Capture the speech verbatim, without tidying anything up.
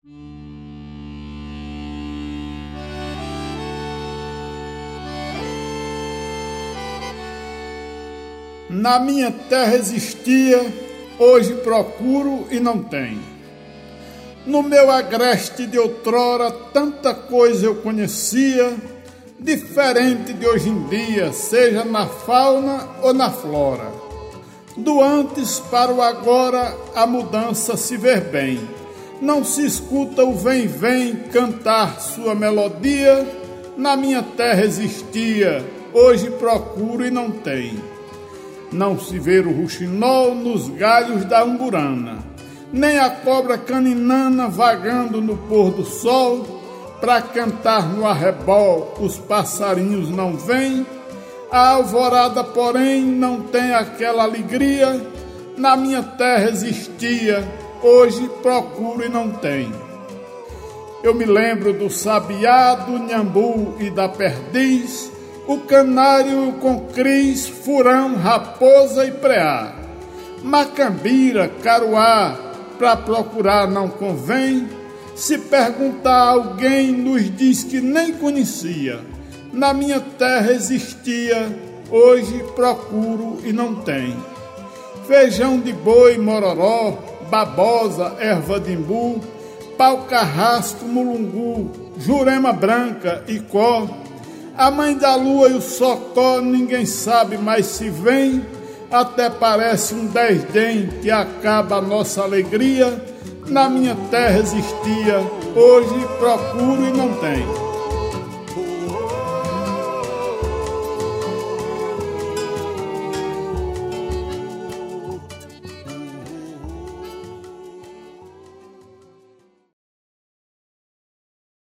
Na minha terra existia, hoje procuro e não tem. No meu agreste de outrora, tanta coisa eu conhecia, diferente de hoje em dia, seja na fauna ou na flora. Do antes para o agora, a mudança se vê bem. Não se escuta o vem-vem cantar sua melodia. Na minha terra existia, hoje procuro e não tem. Não se vê o rouxinol nos galhos da umburana, nem a cobra caninana vagando no pôr do sol. Pra cantar no arrebol os passarinhos não vêm. A alvorada, porém, não tem aquela alegria. Na minha terra existia, hoje procuro e não tem. Eu me lembro do sabiá, do nhambu e da perdiz, o canário com cris, furão, raposa e preá. Macambira, caruá, pra procurar não convém. Se perguntar a alguém, nos diz que nem conhecia. Na minha terra existia, hoje procuro e não tem. Feijão de boi, mororó, babosa, erva de imbu, pau carrasco, mulungu, jurema branca, icó. A mãe da lua e o socó, ninguém sabe mais se vem. Até parece um desdém que acaba a nossa alegria. Na minha terra existia, hoje procuro e não tem.